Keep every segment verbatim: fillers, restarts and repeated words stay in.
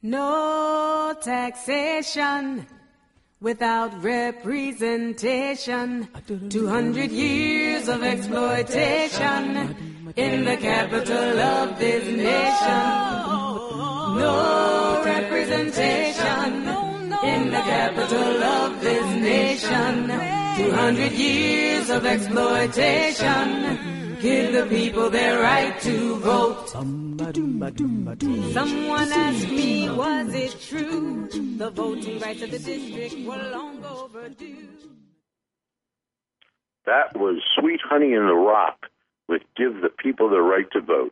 No taxation without representation. Two hundred years of exploitation in the capital of this nation. No representation in the capital of this nation. Two hundred years of exploitation. Give the people their right to vote. Someone asked me, was it true? The voting rights of the district were long overdue. That was Sweet Honey in the Rock with Give the People the Right to Vote.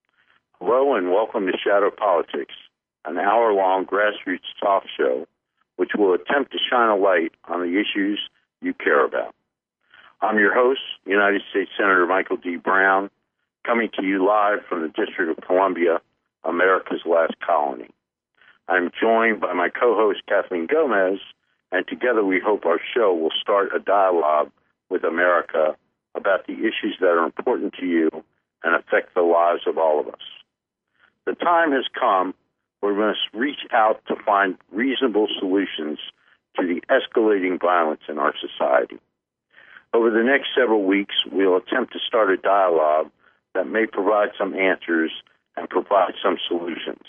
Hello and welcome to Shadow Politics, an hour-long grassroots talk show which will attempt to shine a light on the issues you care about. I'm your host, United States Senator Michael D. Brown, coming to you live from the District of Columbia, America's last colony. I'm joined by my co-host, Kathleen Gomez, and together we hope our show will start a dialogue with America about the issues that are important to you and affect the lives of all of us. The time has come where we must reach out to find reasonable solutions to the escalating violence in our society. Over the next several weeks, we'll attempt to start a dialogue that may provide some answers and provide some solutions.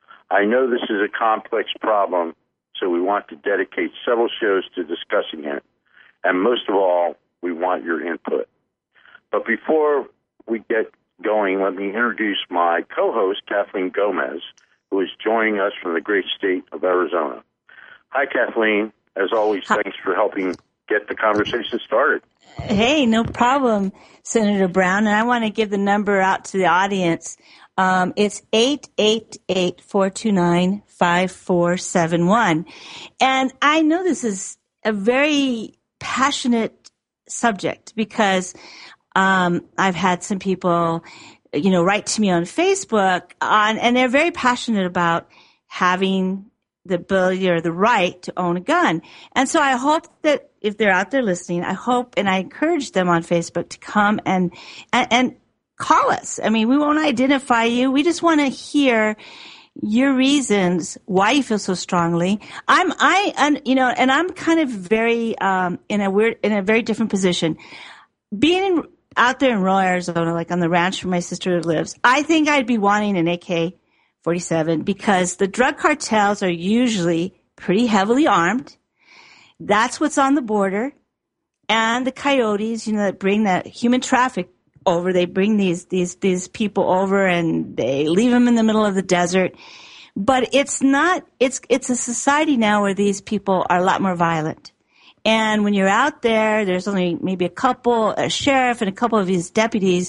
I know this is a complex problem, so we want to dedicate several shows to discussing it, and most of all, we want your input. But before we get going, let me introduce my co-host, Kathleen Gomez, who is joining us from the great state of Arizona. Hi, Kathleen. As always, Hi. Thanks for helping get the conversation started. Hey, no problem, Senator Brown. And I want to give the number out to the audience. Um, it's eight eight eight, four two nine, five four seven one. And I know this is a very passionate subject because um, I've had some people, you know, write to me on Facebook on, and they're very passionate about having the ability or the right to own a gun. And so I hope that if they're out there listening, I hope and I encourage them on Facebook to come and, and, and call us. I mean, we won't identify you. We just want to hear your reasons why you feel so strongly. I'm, I, and, you know, and I'm kind of very, um, in a weird, in a very different position. Being in, out there in rural Arizona, like on the ranch where my sister lives, I think I'd be wanting an A K forty-seven because the drug cartels are usually pretty heavily armed. That's what's on the border. And the coyotes, you know, that bring that human traffic over, they bring these, these, these people over and they leave them in the middle of the desert. But it's not, it's, it's a society now where these people are a lot more violent. And when you're out there, there's only maybe a couple, a sheriff and a couple of his deputies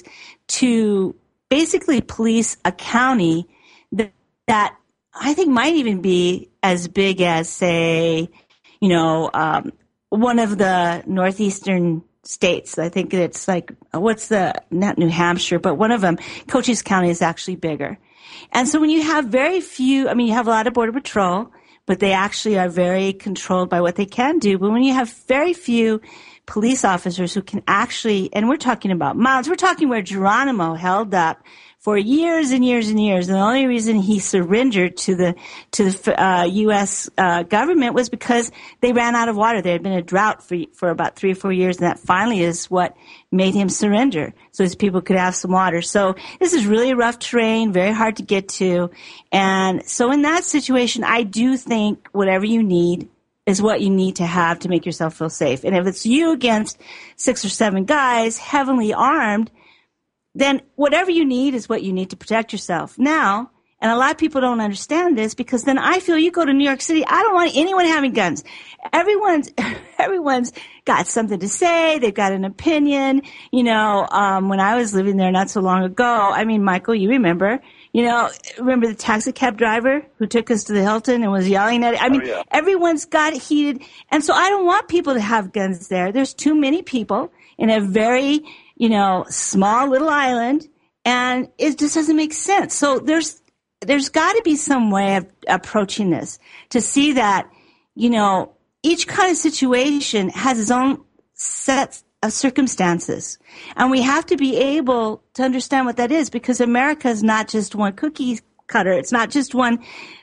to basically police a county that, that I think might even be as big as, say, you know, um, one of the northeastern states. I think it's like, what's the, not New Hampshire, but one of them, Cochise County is actually bigger. And so when you have very few, I mean, you have a lot of Border Patrol, but they actually are very controlled by what they can do. But when you have very few police officers who can actually, and we're talking about miles, we're talking where Geronimo held up for years and years and years. And the only reason he surrendered to the, to the, uh, U S, uh, government was because they ran out of water. There had been a drought for, for about three or four years. And that finally is what made him surrender. So his people could have some water. So this is really rough terrain, very hard to get to. And so in that situation, I do think whatever you need is what you need to have to make yourself feel safe. And if it's you against six or seven guys heavily armed, then whatever you need is what you need to protect yourself. Now, and a lot of people don't understand this because then I feel you go to New York City, I don't want anyone having guns. Everyone's, everyone's got something to say. They've got an opinion. You know, um, when I was living there not so long ago, I mean, Michael, you remember, you know, remember the taxi cab driver who took us to the Hilton and was yelling at it? I mean, oh, yeah. Everyone's got heated. And so I don't want people to have guns there. There's too many people in a very, you know, small little island, and it just doesn't make sense. So there's, there's got to be some way of approaching this to see that, you know, each kind of situation has its own set of circumstances. And we have to be able to understand what that is because America is not just one cookie cutter. It's not just one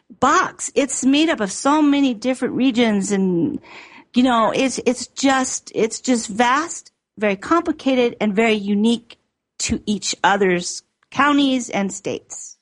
box. It's made up of so many different regions, and you know, it's it's just it's just vast, very complicated, and very unique to each other's counties and states.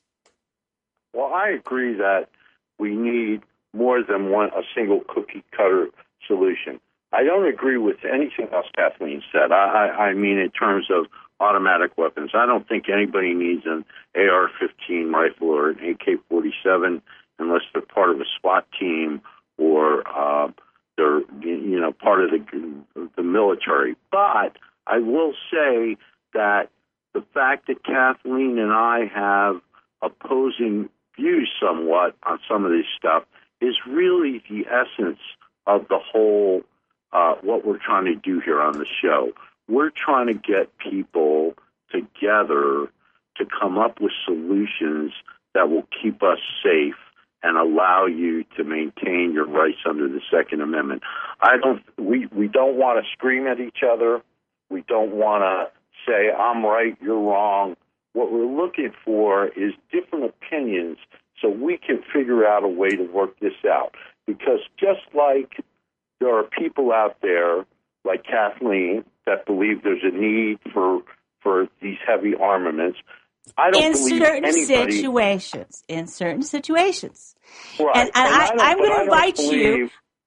Well, I agree that we need more than one a single cookie cutter solution. I don't agree with anything else Kathleen said. I, I, I mean, in terms of automatic weapons, I don't think anybody needs an A R fifteen rifle or an A K forty-seven unless they're part of a SWAT team or uh, they're you know part of the the military. But I will say that the fact that Kathleen and I have opposing views somewhat on some of this stuff is really the essence of the whole, uh, what we're trying to do here on the show. We're trying to get people together to come up with solutions that will keep us safe and allow you to maintain your rights under the Second Amendment. I don't, we, we don't want to scream at each other. We don't want to say, I'm right, you're wrong. What we're looking for is different opinions so we can figure out a way to work this out. Because just like there are people out there, like Kathleen, that believe there's a need for for these heavy armaments, I don't in believe certain anybody... situations. In certain situations. Right. And, and, and I, I I'm going to invite believe... you,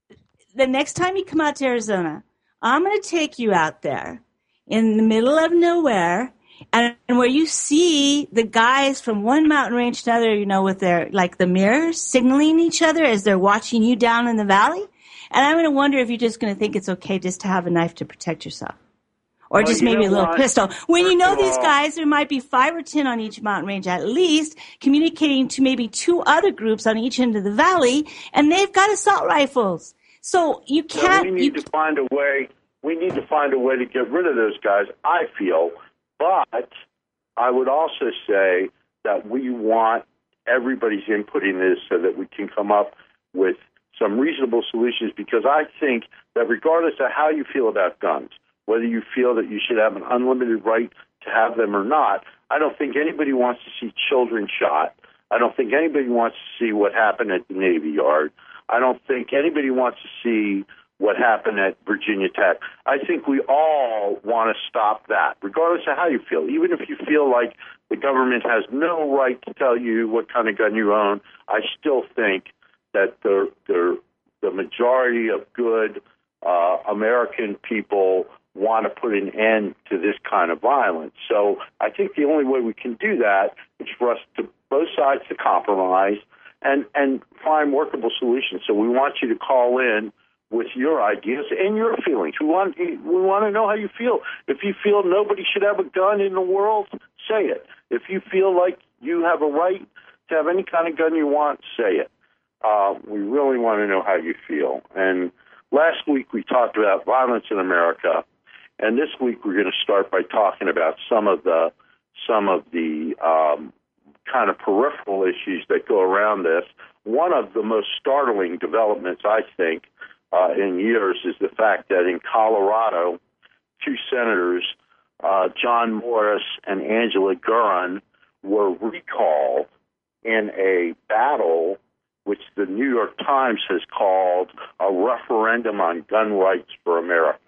the next time you come out to Arizona, I'm going to take you out there in the middle of nowhere, and where you see the guys from one mountain range to another, you know, with their, like the mirrors, signaling each other as they're watching you down in the valley. And I'm going to wonder if you're just going to think it's okay just to have a knife to protect yourself. Or well, just maybe a little what? pistol. When First you know of these all, guys, there might be five or ten on each mountain range at least, communicating to maybe two other groups on each end of the valley, and they've got assault rifles. So you can't... So we need you, to find a way... We need to find a way to get rid of those guys, I feel. But I would also say that we want everybody's input in this so that we can come up with some reasonable solutions, because I think that regardless of how you feel about guns, whether you feel that you should have an unlimited right to have them or not, I don't think anybody wants to see children shot. I don't think anybody wants to see what happened at the Navy Yard. I don't think anybody wants to see what happened at Virginia Tech. I think we all want to stop that, regardless of how you feel. Even if you feel like the government has no right to tell you what kind of gun you own, I still think that the the, the majority of good uh, American people want to put an end to this kind of violence. So I think the only way we can do that is for us to both sides to compromise and, and find workable solutions. So we want you to call in with your ideas and your feelings. We want we want to know how you feel. If you feel nobody should have a gun in the world, say it. If you feel like you have a right to have any kind of gun you want, say it. Uh, we really want to know how you feel. And last week we talked about violence in America, and this week we're going to start by talking about some of the some of the um, kind of peripheral issues that go around this. One of the most startling developments, I think, Uh, in years is the fact that in Colorado, two senators, uh, John Morris and Angela Guerin, were recalled in a battle which the New York Times has called a referendum on gun rights for America.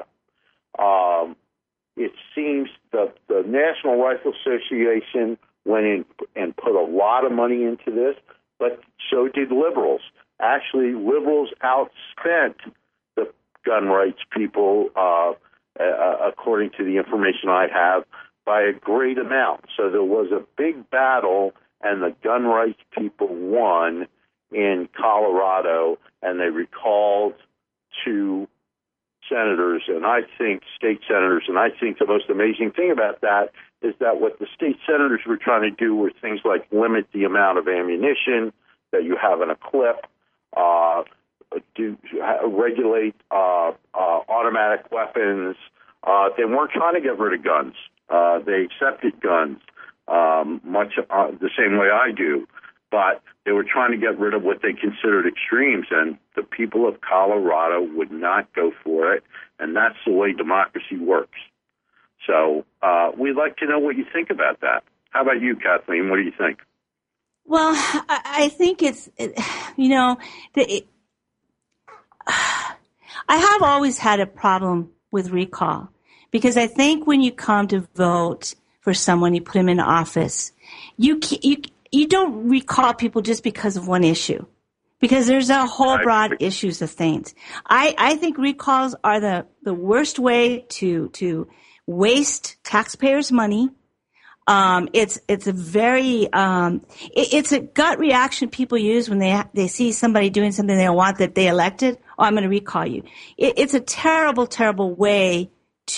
Um, it seems that the National Rifle Association went in and put a lot of money into this, but so did liberals. Actually, liberals outspent the gun rights people, uh, uh, according to the information I have, by a great amount. So there was a big battle, and the gun rights people won in Colorado, and they recalled two senators, and I think state senators, and I think the most amazing thing about that is that what the state senators were trying to do were things like limit the amount of ammunition that you have in a clip, uh, do regulate uh, uh, automatic weapons. Uh, they weren't trying to get rid of guns. Uh, they accepted guns um, much uh, the same way I do, but they were trying to get rid of what they considered extremes, and the people of Colorado would not go for it, and that's the way democracy works. So uh, we'd like to know what you think about that. How about you, Kathleen? What do you think? Well, I, I think it's, it, you know, the, it, I have always had a problem with recall because I think when you come to vote for someone, you put them in office, you you you don't recall people just because of one issue, because there's a whole broad issues of things. I, I think recalls are the, the worst way to to waste taxpayers' money. Um, it's it's a very um, it, it's a gut reaction people use when they they see somebody doing something they don't want that they elected. Oh, I'm going to recall you. It, it's a terrible, terrible way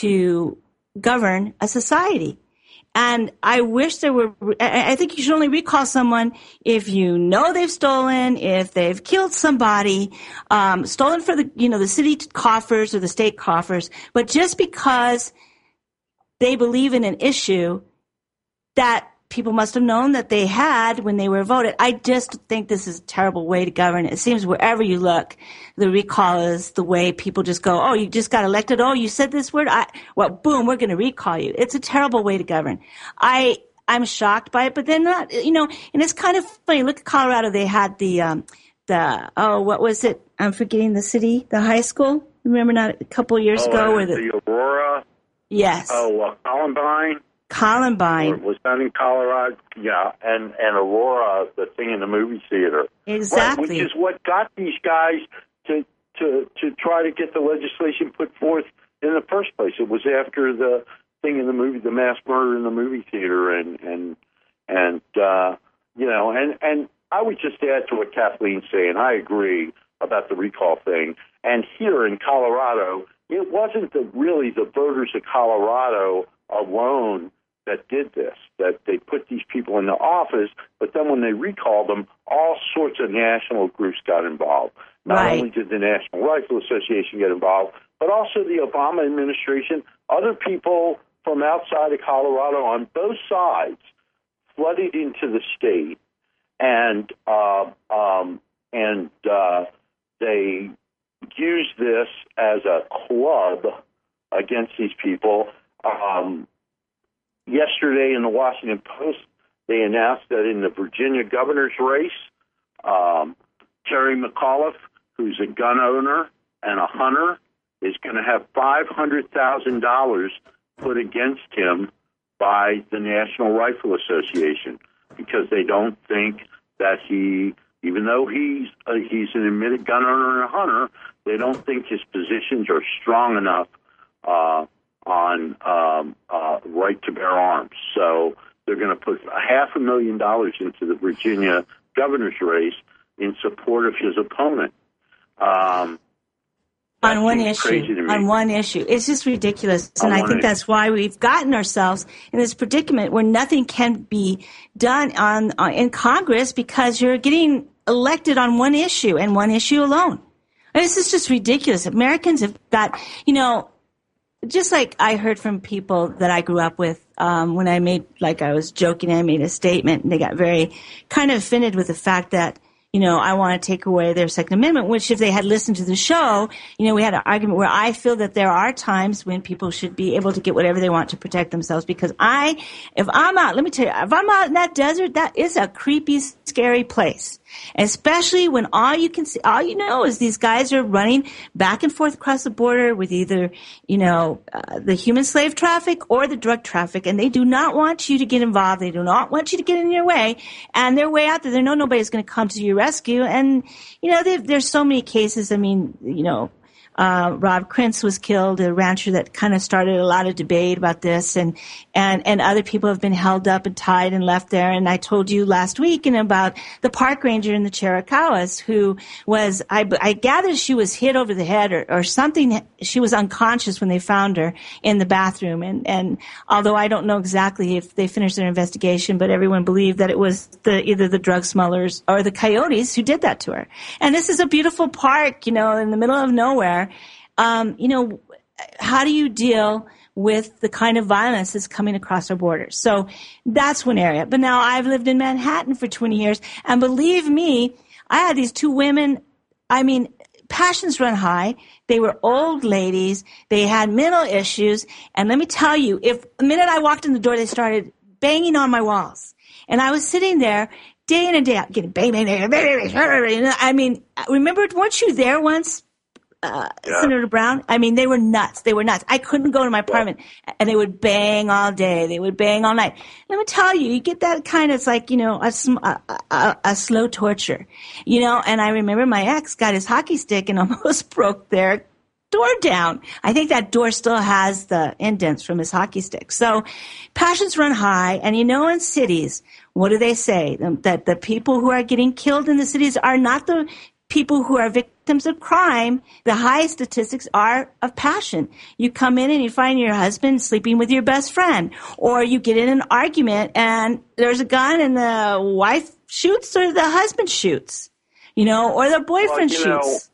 to govern a society. And I wish there were, I think you should only recall someone if you know they've stolen, if they've killed somebody, um, stolen for the, you know, the city coffers or the state coffers. But just because they believe in an issue that people must have known that they had when they were voted. I just think this is a terrible way to govern. It seems wherever you look, the recall is the way people just go, oh, you just got elected. Oh, you said this word. I, well, boom, we're going to recall you. It's a terrible way to govern. I, I'm shocked by it, but then not, you know, and it's kind of funny. Look at Colorado. They had the, um, the, oh, what was it? I'm forgetting the city, the high school. Remember not a couple of years oh, ago where the, the Aurora. Yes. Oh, uh, Columbine. Columbine. Was done in Colorado, yeah, and, and Aurora, the thing in the movie theater. Exactly. Right, which is what got these guys to, to, to try to get the legislation put forth in the first place. It was after the thing in the movie, the mass murder in the movie theater, and, and, and uh, you know, and, and I would just add to what Kathleen's saying. I agree about the recall thing. And here in Colorado, it wasn't the, really the voters of Colorado alone that did this, that they put these people into office, but then when they recalled them, all sorts of national groups got involved. Not right. only did the National Rifle Association get involved, but also the Obama administration, other people from outside of Colorado on both sides flooded into the state, and uh, um, and uh, they used this as a club against these people. Um, Yesterday in the Washington Post, they announced that in the Virginia governor's race, um, Terry McAuliffe, who's a gun owner and a hunter, is going to have five hundred thousand dollars put against him by the National Rifle Association because they don't think that he, even though he's uh, he's an admitted gun owner and a hunter, they don't think his positions are strong enough uh on um, uh, right to bear arms. So they're going to put a half a million dollars into the Virginia governor's race in support of his opponent. Um, on one issue. On one issue. It's just ridiculous. And I think issue. That's why we've gotten ourselves in this predicament where nothing can be done on, on in Congress because you're getting elected on one issue and one issue alone. And this is just ridiculous. Americans have got, you know, just like I heard from people that I grew up with, um, when I made, like I was joking, I made a statement and they got very kind of offended with the fact that, you know, I want to take away their Second Amendment, which if they had listened to the show, you know, we had an argument where I feel that there are times when people should be able to get whatever they want to protect themselves because I, if I'm out, let me tell you, if I'm out in that desert, that is a creepy, scary place. Especially when all you can see, all you know is these guys are running back and forth across the border with either, you know, uh, the human slave traffic or the drug traffic, and they do not want you to get involved. They do not want you to get in your way, and their way out there, they know nobody's going to come to your rescue. And, you know, there's so many cases. I mean, you know, Uh, Rob Krentz was killed, a rancher that kind of started a lot of debate about this, and, and, and other people have been held up and tied and left there. And I told you last week and about the park ranger in the Chiricahuas who was, I, I gathered she was hit over the head or, or something. She was unconscious when they found her in the bathroom. And, and although I don't know exactly if they finished their investigation, but everyone believed that it was the, either the drug smugglers or the coyotes who did that to her. And this is a beautiful park, you know, in the middle of nowhere. Um, you know, how do you deal with the kind of violence that's coming across our borders? So that's one area. But now I've lived in Manhattan for twenty years, and believe me, I had these two women, I mean, passions run high. They were old ladies. They had mental issues. And let me tell you, if the minute I walked in the door, they started banging on my walls. And I was sitting there day in and day out, getting bang, bang, bang, bang, bang. I mean, remember, weren't you there once, uh, yeah. Senator Brown? I mean, they were nuts. They were nuts. I couldn't go to my apartment, and they would bang all day. They would bang all night. Let me tell you, you get that kind of, it's like, you know, a, a, a, a slow torture, you know. And I remember my ex got his hockey stick and almost broke their door down. I think that door still has the indents from his hockey stick. So passions run high. And you know, in cities, what do they say? That the people who are getting killed in the cities are not the people who are victims of crime. The high statistics are of passion. You come in and you find your husband sleeping with your best friend, or you get in an argument and there's a gun and the wife shoots or the husband shoots, you know, or the boyfriend well, shoots. Know,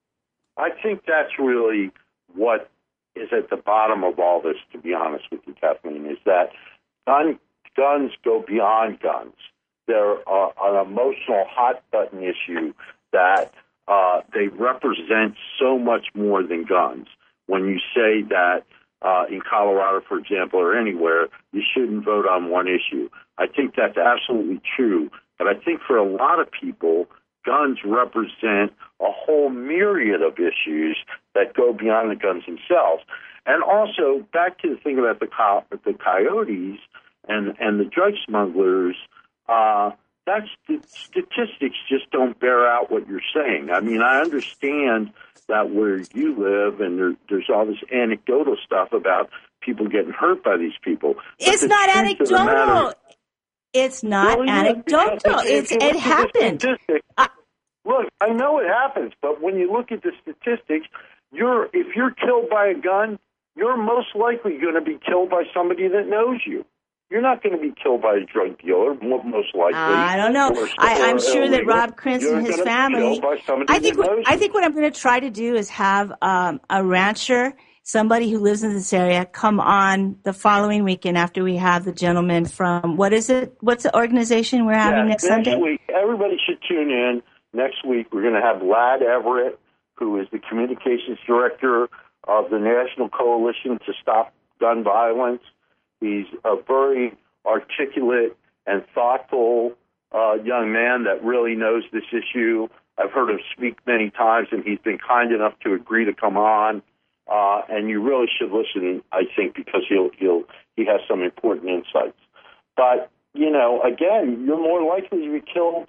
I think that's really what is at the bottom of all this, to be honest with you, Kathleen, is that gun, guns go beyond guns. They're uh, an emotional hot-button issue that uh, they represent so much more than guns. When you say that uh, in Colorado, for example, or anywhere, you shouldn't vote on one issue, I think that's absolutely true. But I think for a lot of people, guns represent a whole myriad of issues that go beyond the guns themselves. And also, back to the thing about the co- the coyotes and, and the drug smugglers, uh, that's the statistics just don't bear out what you're saying. I mean, I understand that where you live and there, there's all this anecdotal stuff about people getting hurt by these people. It's not anecdotal. It's not well, anecdotal. It's, it happened. I, look, I know it happens, but when you look at the statistics, you're if you're killed by a gun, you're most likely going to be killed by somebody that knows you. You're not going to be killed by a drug dealer, most likely. Uh, I don't know. Or, I, I'm or sure that Rob Krentz and his family. I think. What, I think what I'm going to try to do is have um, a rancher, somebody who lives in this area, come on the following weekend after we have the gentleman from what is it? What's the organization we're having yeah, next, next Sunday? Week, everybody should tune in. Next week, we're going to have Lad Everett, who is the communications director of the National Coalition to Stop Gun Violence. He's a very articulate and thoughtful uh, young man that really knows this issue. I've heard him speak many times, and he's been kind enough to agree to come on. Uh, and you really should listen, I think, because he'll he'll he has some important insights. But you know, again, you're more likely to be killed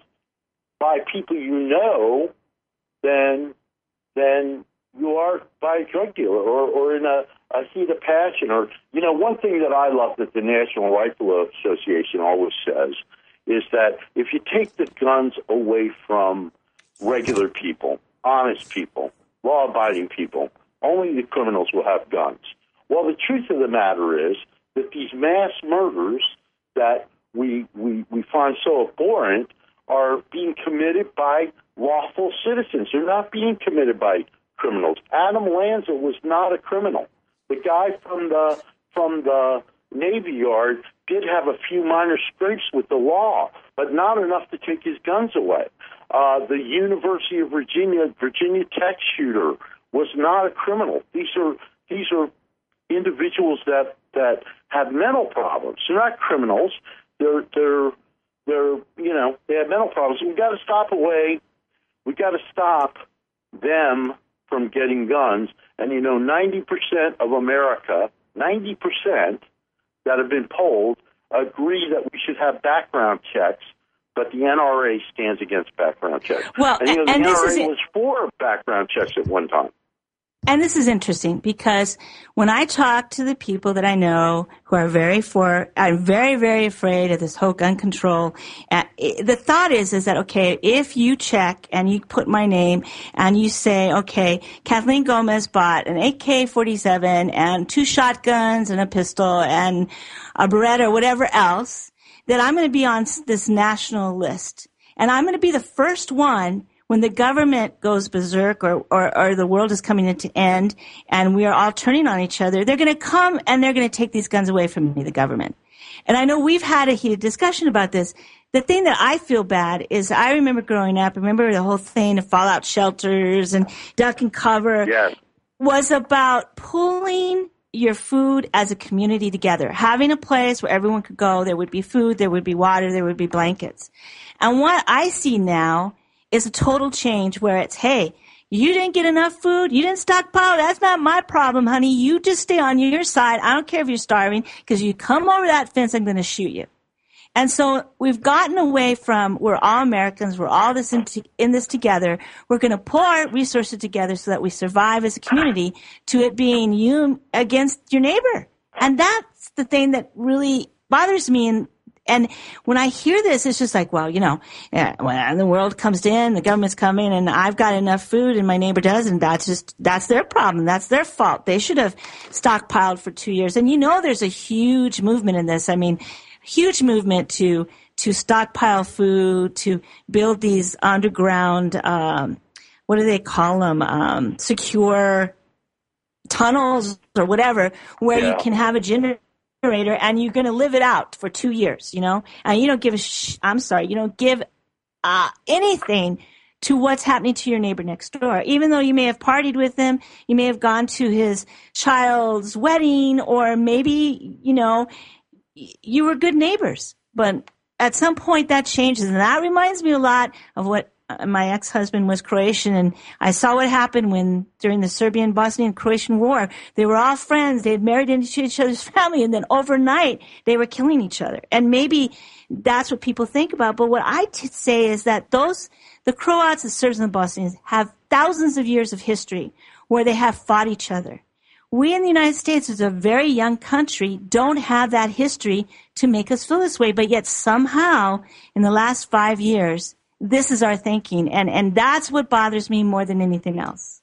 by people you know than than you are by a drug dealer or, or in a, a heat of passion. Or, you know, one thing that I love that the National Rifle Association always says is that if you take the guns away from regular people, honest people, law-abiding people, only the criminals will have guns. Well, the truth of the matter is that these mass murders that we we, we find so abhorrent are being committed by lawful citizens. They're not being committed by criminals. Adam Lanza was not a criminal. The guy from the from the Navy Yard did have a few minor scrapes with the law, but not enough to take his guns away. Uh, the University of Virginia, Virginia Tech shooter was not a criminal. These are these are individuals that, that have mental problems. They're not criminals. They're they're they're you know they have mental problems. We've got to stop away. We've got to stop them from getting guns. And, you know, ninety percent of America, ninety percent that have been polled agree that we should have background checks, but the N R A stands against background checks. Well, and, you know, the and N R A this is was for background checks at one time. And this is interesting because when I talk to the people that I know who are very for, I'm very, very afraid of this whole gun control. Uh, it, the thought is, is that, okay, if you check and you put my name and you say, okay, Kathleen Gomez bought an A K forty-seven and two shotguns and a pistol and a Beretta or whatever else, that I'm going to be on this national list. And I'm going to be the first one when the government goes berserk or, or, or the world is coming into end and we are all turning on each other, they're going to come and they're going to take these guns away from me, the government. And I know we've had a heated discussion about this. The thing that I feel bad is I remember growing up, remember the whole thing of fallout shelters and duck and cover yes. was about pulling your food as a community together, having a place where everyone could go. There would be food, there would be water, there would be blankets. And what I see now is a total change where it's, hey, you didn't get enough food, you didn't stockpile, that's not my problem, honey. You just stay on your side. I don't care if you're starving, because you come over that fence, I'm going to shoot you. And so we've gotten away from, we're all Americans, we're all this in, to, in this together. We're going to pull our resources together so that we survive as a community, to it being you against your neighbor. And that's the thing that really bothers me. And, and when I hear this, it's just like, well, you know, yeah, when the world comes in, the government's coming, and I've got enough food and my neighbor doesn't. That's just, that's their problem. That's their fault. They should have stockpiled for two years. And you know, there's a huge movement in this. I mean, huge movement to to stockpile food, to build these underground, um, what do they call them, um, secure tunnels or whatever, where yeah. you can have a generator and you're going to live it out for two years, you know, and you don't give a sh- I'm sorry, you don't give uh, anything to what's happening to your neighbor next door. Even though you may have partied with him, you may have gone to his child's wedding, or maybe, you know, you were good neighbors, but at some point that changes. And that reminds me a lot of what my ex-husband was Croatian, and I saw what happened when during the Serbian, Bosnian, Croatian War, they were all friends. They had married into each other's family, and then overnight they were killing each other. And maybe that's what people think about. But what I t- say is that those, the Croats, the Serbs, and the Bosnians have thousands of years of history where they have fought each other. We in the United States, as a very young country, don't have that history to make us feel this way. But yet somehow, in the last five years, this is our thinking. And, and that's what bothers me more than anything else.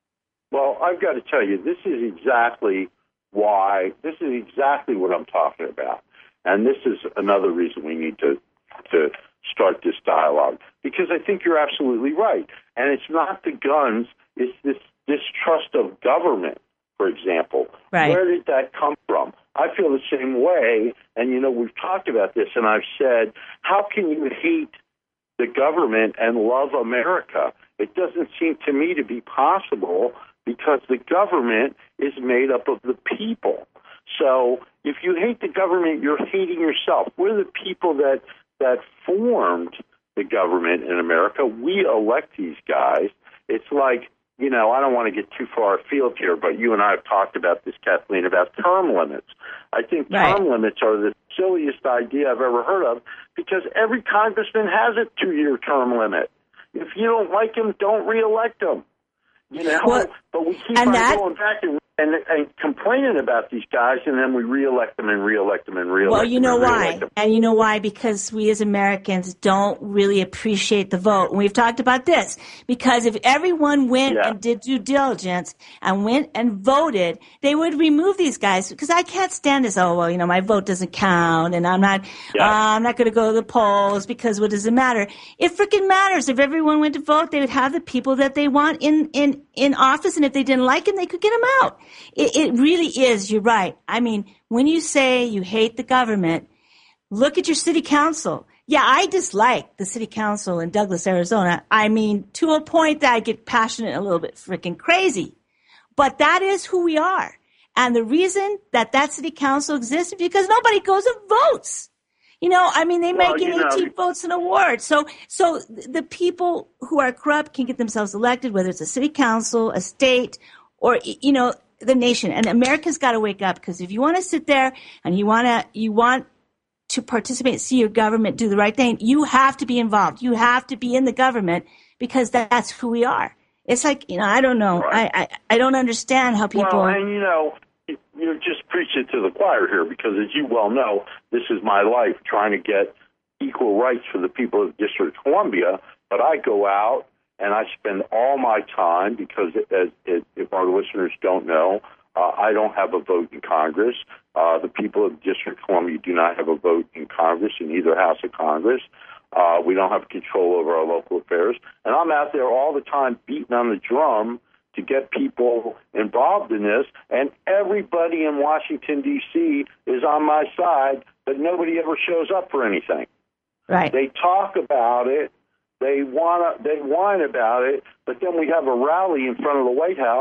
Well, I've got to tell you, this is exactly why, this is exactly what I'm talking about. And this is another reason we need to, to start this dialogue. Because I think you're absolutely right. And it's not the guns, it's this distrust of government. For example, right. Where did that come from? I feel the same way, and, you know, we've talked about this, and I've said, how can you hate the government and love America? It doesn't seem to me to be possible, because the government is made up of the people. So if you hate the government, you're hating yourself. We're the people that, that formed the government in America. We elect these guys. It's like, you know, I don't want to get too far afield here, but you and I have talked about this, Kathleen, about term limits. I think right. term limits are the silliest idea I've ever heard of, because every congressman has a two-year term limit. If you don't like him, don't reelect him. You know, well, but we keep on that, going back and, and, and complaining about these guys, and then we reelect them and reelect them and reelect them. Well, you know and why, and you know why? Because we as Americans don't really appreciate the vote. And we've talked about this, because if everyone went yeah. and did due diligence and went and voted, they would remove these guys. Because I can't stand this. Oh well, you know, my vote doesn't count, and I'm not, yeah. uh, I'm not going to go to the polls because what does it matter? It freaking matters. If everyone went to vote, they would have the people that they want in in. in office, and if they didn't like him, they could get him out. It, it really is, you're right. I mean, when you say you hate the government, look at your city council. Yeah, I dislike the city council in Douglas, Arizona. I mean, to a point that I get passionate, a little bit freaking crazy. But that is who we are. And the reason that that city council exists is because nobody goes and votes. You know, I mean, they well, might get eighteen know. votes in a ward. So, so the people who are corrupt can get themselves elected, whether it's a city council, a state, or, you know, the nation. And America's got to wake up, because if you want to sit there and you want to, you want to participate, see your government do the right thing, you have to be involved. You have to be in the government, because that's who we are. It's like, you know, I don't know. Right. I, I, I don't understand how people. Well, and you know, you're just preaching to the choir here, because as you well know, this is my life, trying to get equal rights for the people of the District of Columbia. But I go out and I spend all my time, because as, as, if our listeners don't know, uh, I don't have a vote in Congress. Uh, the people of the District of Columbia do not have a vote in Congress, in either house of Congress. Uh, we don't have control over our local affairs. And I'm out there all the time beating on the drum to get people involved in this, and everybody in Washington, D C is on my side, but nobody ever shows up for anything. Right. They talk about it, they wanna, they whine about it, but then we have a rally in front of the White House,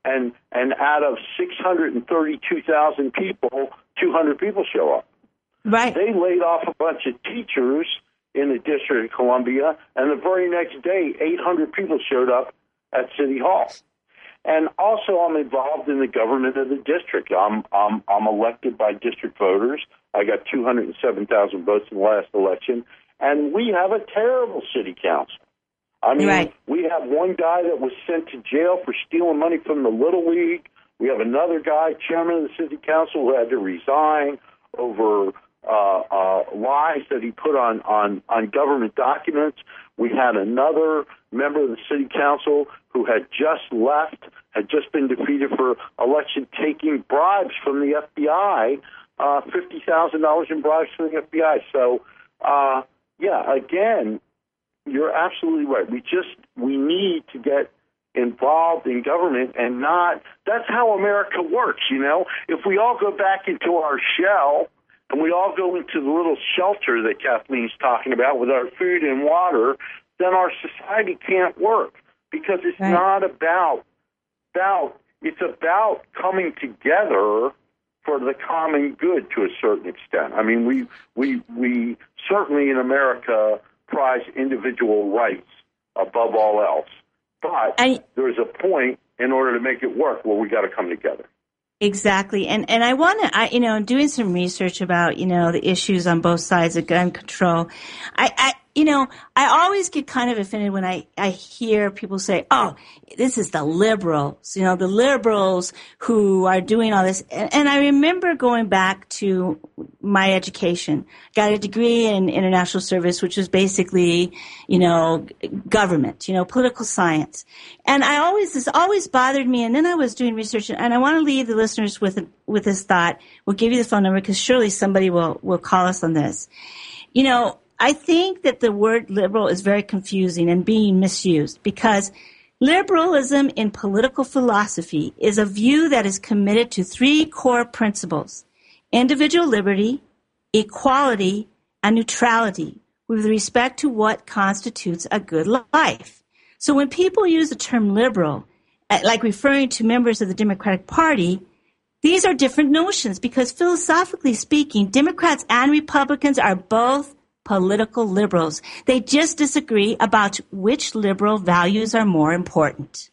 and and out of six hundred thirty-two thousand people, two hundred people show up. Right. They laid off a bunch of teachers in the District of Columbia, and the very next day, eight hundred people showed up at City Hall. And also, I'm involved in the government of the district. I'm I'm, I'm elected by district voters. I got two hundred seven thousand votes in the last election, and we have a terrible city council. I mean, right. we have one guy that was sent to jail for stealing money from the Little League. We have another guy, chairman of the city council, who had to resign over uh, uh, lies that he put on, on, on government documents. We had another member of the city council who had just left, had just been defeated for election, taking bribes from the F B I, uh, fifty thousand dollars in bribes from the F B I. So, uh, yeah, again, you're absolutely right. We just, we need to get involved in government and not, that's how America works, you know? If we all go back into our shell and we all go into the little shelter that Kathleen's talking about with our food and water, then our society can't work because it's right. not about, about, it's about coming together for the common good to a certain extent. I mean, we, we, we certainly in America prize individual rights above all else. But I, there's a point in order to make it work where we got to come together. Exactly. And and I want to, I, you know, doing some research about, you know, the issues on both sides of gun control. I, I you know, I always get kind of offended when I, I hear people say, oh, this is the liberals, you know, the liberals who are doing all this. And, and I remember going back to my education. Got a degree in international service, which was basically, you know, government, you know, political science. And I always, this always bothered me. And then I was doing research, and I want to leave the listeners with, with this thought. We'll give you the phone number because surely somebody will, will call us on this. You know, I think that the word liberal is very confusing and being misused because liberalism in political philosophy is a view that is committed to three core principles: individual liberty, equality, and neutrality with respect to what constitutes a good life. So when people use the term liberal, like referring to members of the Democratic Party, these are different notions because philosophically speaking, Democrats and Republicans are both political liberals. They just disagree about which liberal values are more important.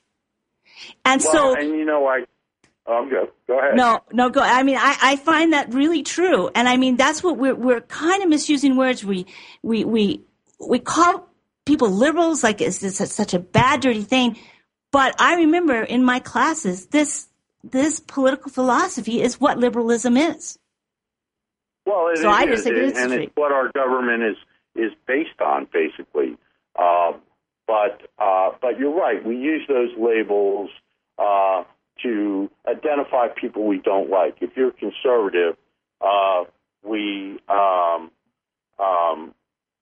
And well, so, and you know, I, oh, I'm good. Go ahead. No, no, go. I mean, I, I find that really true. And I mean, that's what we're, we're kind of misusing words. We, we, we, we call people liberals like it's, it's such a bad, dirty thing. But I remember in my classes, this, this political philosophy is what liberalism is. Well, it so is, I just think it's and true. it's what our government is is based on, basically. Uh, but uh, but you're right. We use those labels uh, to identify people we don't like. If you're conservative, uh, we um, um,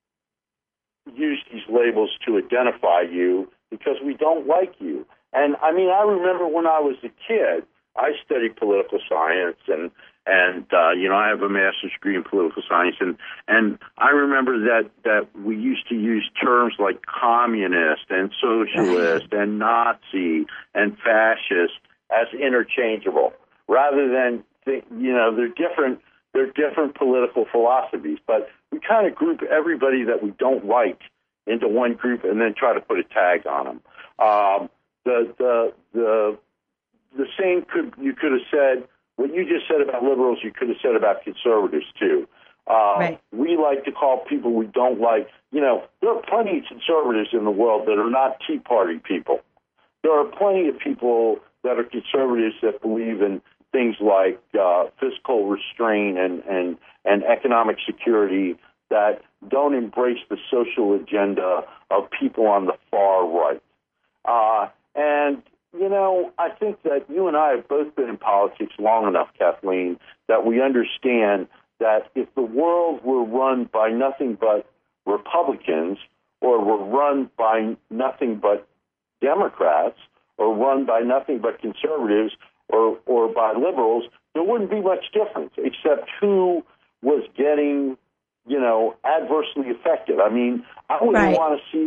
use these labels to identify you because we don't like you. And I mean, I remember when I was a kid, I studied political science and. And, uh, you know, I have a master's degree in political science, and, and I remember that, that we used to use terms like communist and socialist and Nazi and fascist as interchangeable, rather than, th- you know, they're different, they're different political philosophies, but we kind of group everybody that we don't like into one group and then try to put a tag on them. Um, the, the, the, the same could, you could have said, what you just said about liberals, you could have said about conservatives, too. Uh, right. We like to call people we don't like, you know, there are plenty of conservatives in the world that are not Tea Party people. There are plenty of people that are conservatives that believe in things like uh, fiscal restraint and, and, and economic security that don't embrace the social agenda of people on the far right. Uh, and You know, I think that you and I have both been in politics long enough, Kathleen, that we understand that if the world were run by nothing but Republicans or were run by nothing but Democrats or run by nothing but conservatives or, or by liberals, there wouldn't be much difference except who was getting, you know, adversely affected. I mean, I wouldn't right. want to see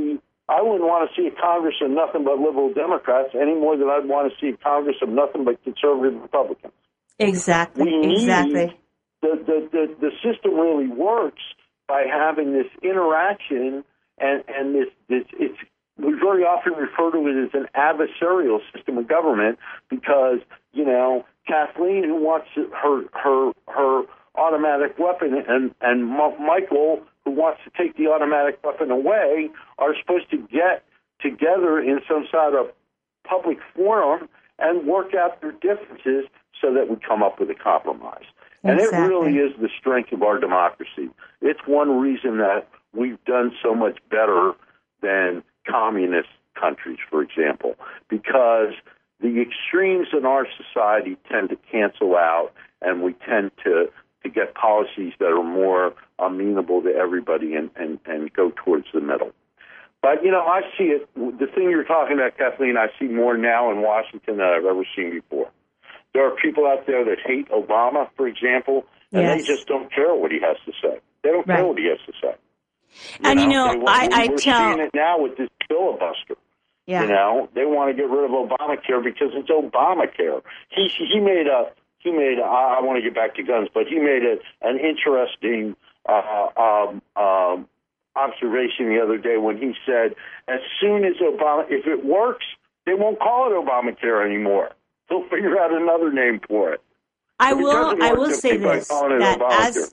I wouldn't want to see a Congress of nothing but liberal Democrats any more than I'd want to see a Congress of nothing but conservative Republicans. Exactly. We need, exactly. The, the, the, the system really works by having this interaction and, and this, this, it's, we very often refer to it as an adversarial system of government because, you know, Kathleen, who wants her, her, her automatic weapon, and, and Michael, who wants to take the automatic weapon away, are supposed to get together in some sort of public forum and work out their differences so that we come up with a compromise. And exactly. It really is the strength of our democracy. It's one reason that we've done so much better than communist countries, for example, because the extremes in our society tend to cancel out, and we tend to, to get policies that are more amenable to everybody and, and, and go towards the middle. But, you know, I see it, the thing you're talking about, Kathleen, I see more now in Washington than I've ever seen before. There are people out there that hate Obama, for example, and yes. they just don't care what he has to say. They don't right. care what he has to say. You and, know, you know, they, I, I we're tell... seeing it now with this filibuster. Yeah. You know, they want to get rid of Obamacare because it's Obamacare. He he made a he made. A, I want to get back to guns, but he made a, an interesting uh, um, um, observation the other day when he said, as soon as Obama, if it works, they won't call it Obamacare anymore. They'll figure out another name for it. I will. I will say this: that as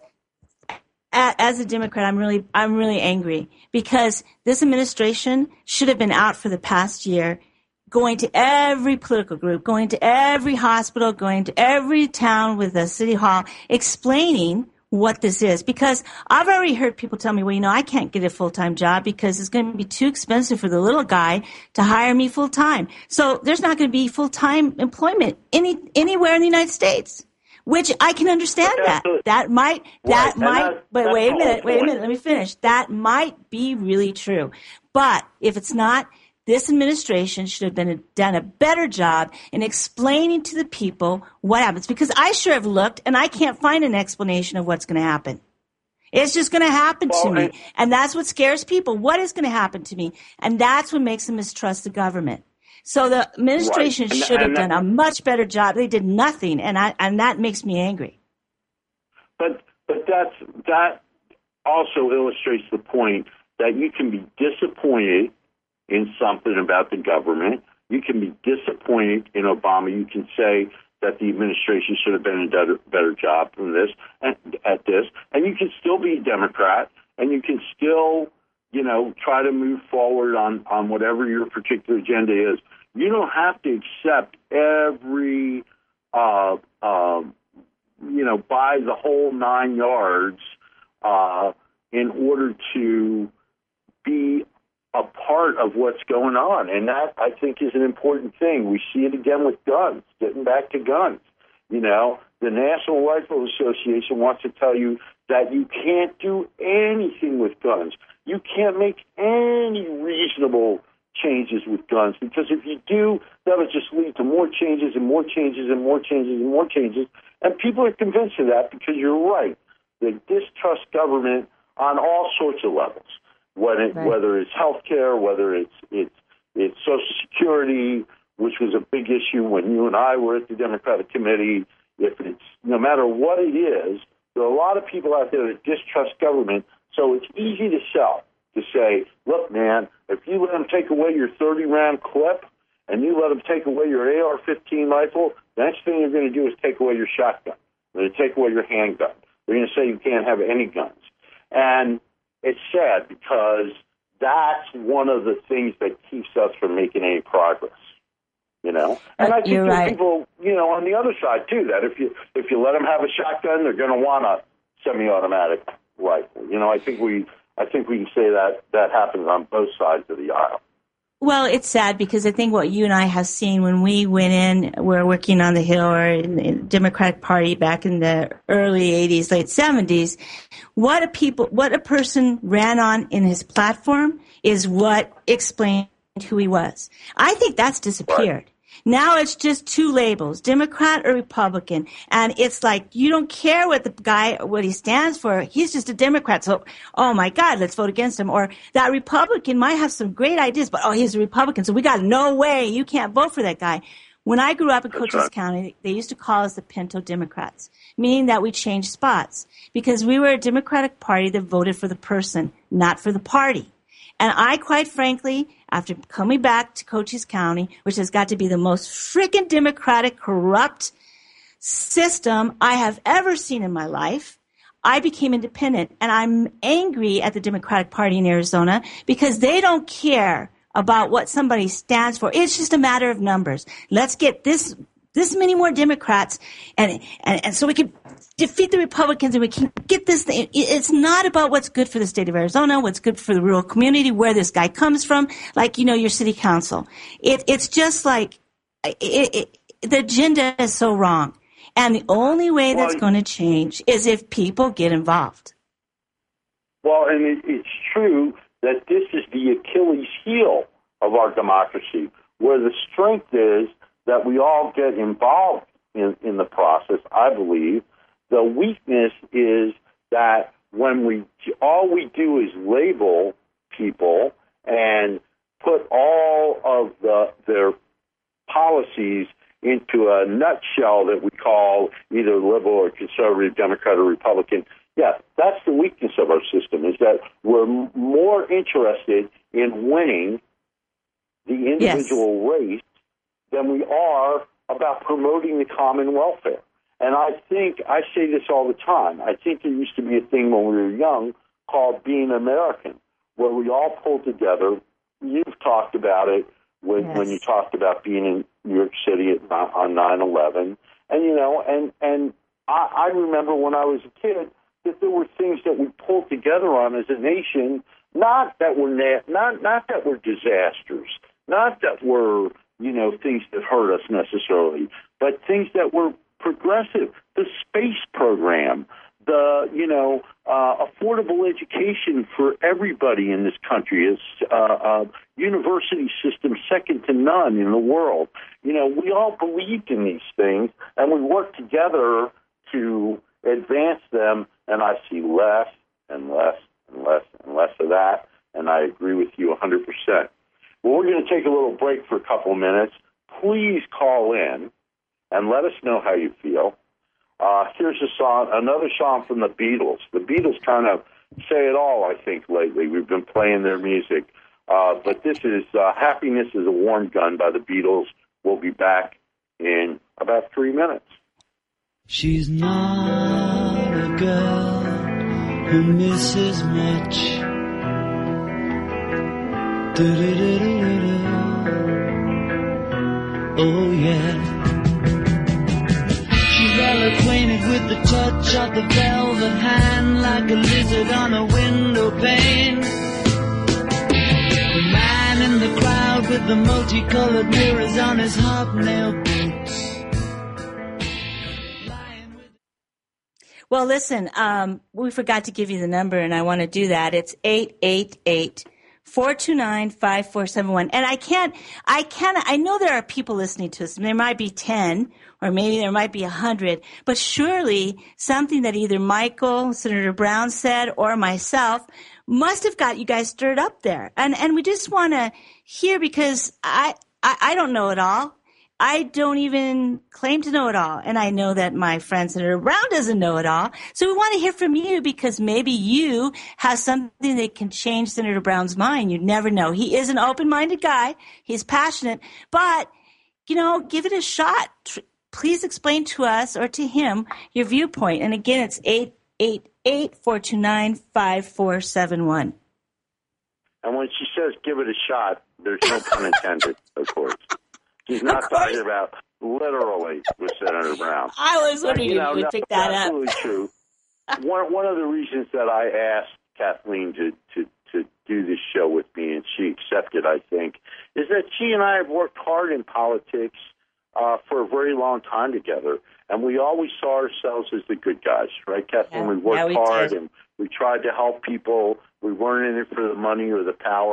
as a Democrat, I'm really, I'm really angry because this administration should have been out for the past year, going to every political group, going to every hospital, going to every town with a city hall, explaining what this is. Because I've already heard people tell me, well, you know, I can't get a full-time job because it's going to be too expensive for the little guy to hire me full-time. So there's not going to be full-time employment any anywhere in the United States. Which I can understand that. That might, that right. might, but wait a minute, wait a minute, let me finish. That might be really true. But if it's not, this administration should have been done a better job in explaining to the people what happens. Because I sure have looked, and I can't find an explanation of what's going to happen. It's just going to happen well, to me. And, and that's what scares people. What is going to happen to me? And that's what makes them mistrust the government. So the administration right. should and, have and done a much better job. They did nothing, and I and that makes me angry. But but that's that also illustrates the point that you can be disappointed in something about the government. You can be disappointed in Obama. You can say that the administration should have done a better, better job from this and, at this, and you can still be a Democrat, and you can still, you know, try to move forward on, on whatever your particular agenda is. You don't have to accept every, uh, uh, you know, buy the whole nine yards uh, in order to be a part of what's going on. And that, I think, is an important thing. We see it again with guns, getting back to guns. You know, the National Rifle Association wants to tell you that you can't do anything with guns. You can't make any reasonable changes with guns, because if you do, that'll just lead to more changes and more changes and more changes and more changes. And people are convinced of that because you're right. They distrust government on all sorts of levels, when it, right. whether it's health care, whether it's, it's, it's Social Security, which was a big issue when you and I were at the Democratic Committee. If it's, no matter what it is, there are a lot of people out there that distrust government. So it's easy to sell, to say, look, man, if you let them take away your thirty-round clip and you let them take away your A R fifteen rifle, the next thing you're going to do is take away your shotgun. They're going to take away your handgun. They're going to say you can't have any guns. And it's sad because that's one of the things that keeps us from making any progress. You know, and I think You're there's right. people, you know, on the other side too, that if you if you let them have a shotgun, they're going to want a semi-automatic rifle. You know, I think we I think we can say that that happens on both sides of the aisle. Well, it's sad because I think what you and I have seen when we went in, we're working on the Hill or in the Democratic Party back in the early eighties, late seventies, what a people, what a person ran on in his platform is what explained who he was. I think that's disappeared. Right. Now it's just two labels, Democrat or Republican. And it's like, you don't care what the guy, what he stands for. He's just a Democrat. So, oh my God, let's vote against him. Or that Republican might have some great ideas, but oh, he's a Republican. So we got no way. You can't vote for that guy. When I grew up in Cochise right. County, they used to call us the Pinto Democrats, meaning that we changed spots because we were a Democratic Party that voted for the person, not for the party. And I, quite frankly, after coming back to Cochise County, which has got to be the most freaking Democratic, corrupt system I have ever seen in my life, I became independent. And I'm angry at the Democratic Party in Arizona because they don't care about what somebody stands for. It's just a matter of numbers. Let's get this this many more Democrats, and and, and so we can defeat the Republicans and we can get this thing. It's not about what's good for the state of Arizona, what's good for the rural community, where this guy comes from, like, you know, your city council. It, it's just like it, it, the agenda is so wrong. And the only way that's well, going to change is if people get involved. Well, and it, it's true that this is the Achilles heel of our democracy, where the strength is that we all get involved in, in the process, I believe. The weakness is that when we all we do is label people and put all of the their policies into a nutshell that we call either liberal or conservative, Democrat or Republican. Yeah, that's the weakness of our system, is that we're more interested in winning the individual yes. race than we are about promoting the common welfare. And I think, I say this all the time, I think there used to be a thing when we were young called being American, where we all pulled together. You've talked about it when, yes. when you talked about being in New York City at, on nine eleven. And, you know, and, and I, I remember when I was a kid that there were things that we pulled together on as a nation, not that were na- not not that were disasters, not that were, you know, things that hurt us necessarily, but things that were progressive. The space program, the, you know, uh, affordable education for everybody in this country, is uh, a university system second to none in the world. You know, we all believed in these things, and we worked together to advance them, and I see less and less and less and less of that, and I agree with you one hundred percent. Well, we're going to take a little break for a couple of minutes. Please call in and let us know how you feel. Uh, here's a song, another song from the Beatles. The Beatles kind of say it all, I think, lately. We've been playing their music. Uh, but this is uh, Happiness is a Warm Gun by the Beatles. We'll be back in about three minutes. She's not a girl who misses much. Do-do-do-do-do-do. Oh, yeah. She's well acquainted with the touch of the velvet hand, like a lizard on a window pane. The man in the crowd with the multicolored mirrors on his hobnail boots. Well, listen, um, we forgot to give you the number, and I want to do that. It's eight eight eight, four two nine, five four seven one. And I can't, I can't, I know there are people listening to us, and there might be ten, or maybe there might be one hundred, but surely something that either Michael, Senator Brown said, or myself must have got you guys stirred up there. And and we just want to hear, because I, I, I don't know it all. I don't even claim to know it all. And I know that my friend Senator Brown doesn't know it all. So we want to hear from you, because maybe you have something that can change Senator Brown's mind. You never know. He is an open-minded guy. He's passionate. But, you know, give it a shot. Please explain to us or to him your viewpoint. And again, it's eight eight eight, four two nine, five four seven one. And when she says give it a shot, there's no pun intended, of course. She's not talking about literally with Senator Brown. I was wondering if you, know, you would no, pick that absolutely up. Absolutely true. One, one of the reasons that I asked Kathleen to, to, to do this show with me, and she accepted, I think, is that she and I have worked hard in politics uh, for a very long time together, and we always saw ourselves as the good guys, right, Kathleen? Yeah, we worked yeah, we hard, did. and we tried to help people. We weren't in it for the money or the power.